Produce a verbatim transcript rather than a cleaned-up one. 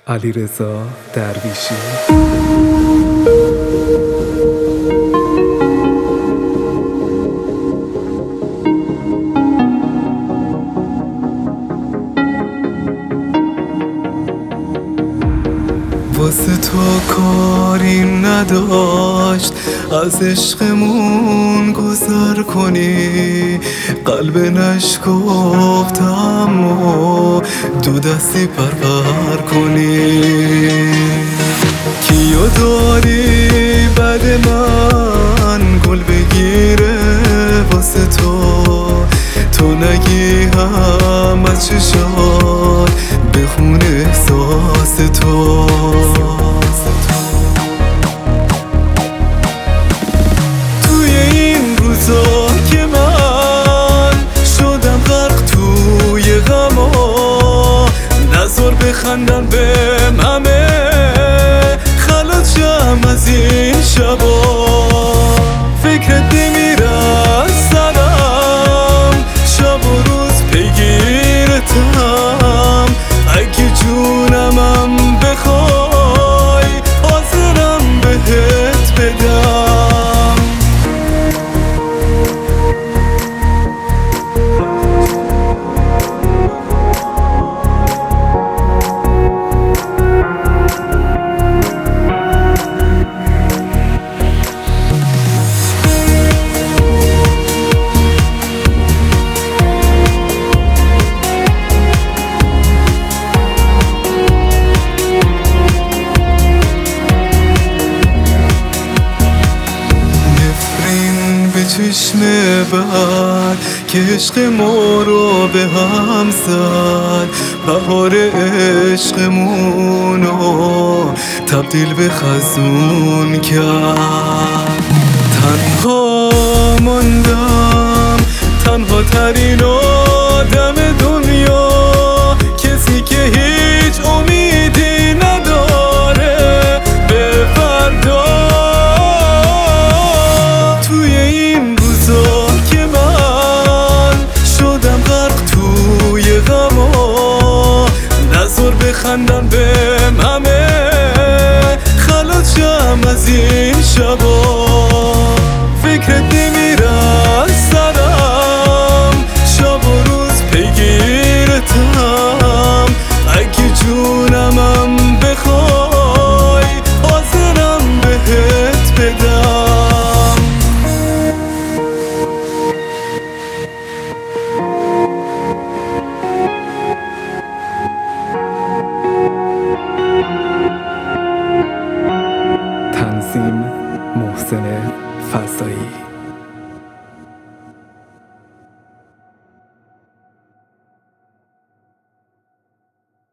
علیرضا درویشی. واسه تو کاری نداشت از عشقمون گذر کنی، قلب نشکفت اما دو دستی پرپر کنی. کیو داری بعد من گل بگیره واسه تو، تو نگی هم از چشات بخونه احساس تو. توی این روزا که من شدم غرق توی غما، نذار بخندن بهم همه خلاص شم از این شبا. فکرت نمیره از سرم، شب و روز پیگیرتم. اگه جونمم بخوای حاضرم بهت بدم. چشم بد که عشق ما رو به هم زد، بهار عشقمونو تبدیل به خزون کرد. تنها ماندم، تنها ترین آدم دنیا، کسی که هیچ امیدی نداره به فردا. بخندن بهم همه خلاص شم از این شبا. فکرت نمیره از سرم، شب و روز پیگیرتم. اگه جونمم بخوای حاضرم بهت بدم. تنظیم محسن فضایی.